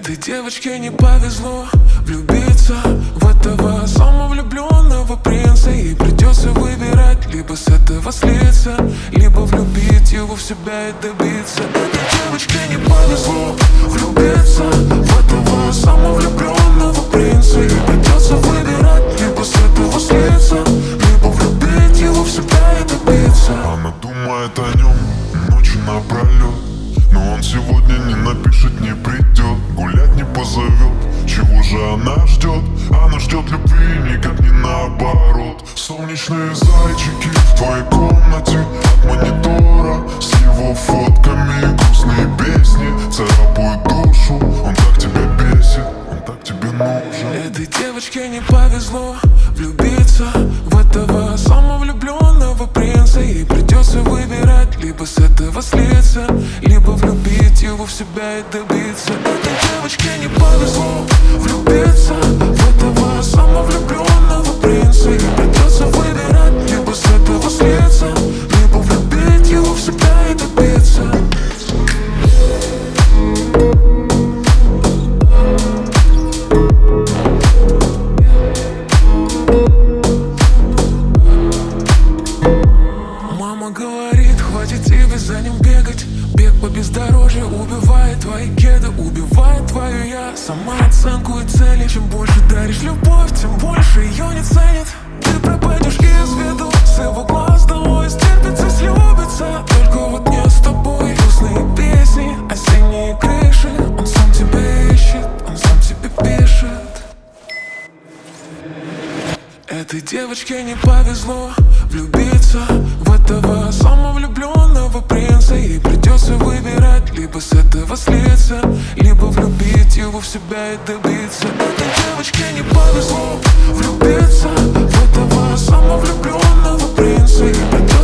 Этой девочке не повезло влюбиться в этого самовлюбленного принца. Ей придется выбирать: либо с этого слиться, либо влюбить его в себя и добиться. Этой девочке не повезло влюбиться в этого самовлюбленного принца. Ей придется выбирать: либо с этого слиться, либо влюбить его в себя и добиться. Она думает о нем ночью напролет, но он сегодня не напишет, не придет, гулять не позовет. Чего же она ждет? Она ждет любви, никак не наоборот. Солнечные зайчики в твоей комнате, от монитора с его фотками, грустные песни царапают душу. Он так тебя бесит, он так тебе нужен. Этой девочке не повезло влюбиться в этого самовлюбленного принца. Ей придется выбирать: либо с этого слиться, либо влюбить его в себя и добиться. Этой девочке не повезло влюбиться в этого самовлюбленного принца. Ей придется выбирать: либо с этого слиться, либо влюбить его в себя и добиться. Мама говорит: хватит тебе за ним бегать. Бег по бездорожью убивает твои кеды, убивает твою я самооценку и цели. Чем больше даришь любовь, тем больше ее не ценит. Ты пропадешь из виду, с его глаз долой. Стерпится, слюбится, только вот не с тобой. Грустные песни, осенние крыши. Он сам тебя ищет, он сам тебе пишет. Этой девочке не повезло влюбиться в этого самовлюбленного принца. Ей придется выбирать: либо с этого слиться, либо влюбить его в себя и добиться. Этой девочке не повезло влюбиться в этого самовлюбленного принца. Ей придется